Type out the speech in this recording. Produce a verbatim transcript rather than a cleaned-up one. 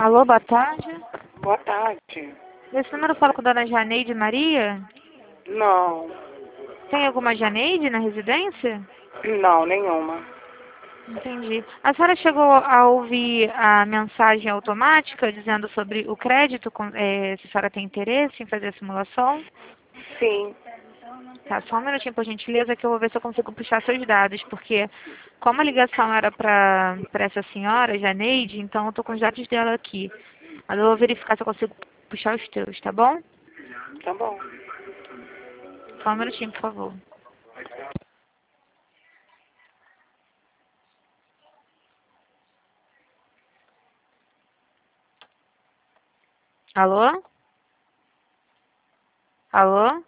Alô, boa tarde. Boa tarde. Esse número fala com a dona Janeide Maria? Não, Tem alguma Janeide na residência? não, nenhuma. Entendi. A senhora chegou a ouvir a mensagem automática dizendo sobre o crédito, com- eh, se a senhora tem interesse em fazer a simulação? Sim, Tá, só um minutinho, por gentileza, que eu vou ver se eu consigo puxar seus dados, porque como a ligação era para essa senhora, Janeide, então eu tô com os dados dela aqui. Mas eu vou verificar se eu consigo puxar os teus, tá bom? tá bom. Só um minutinho, por favor. Alô? Alô?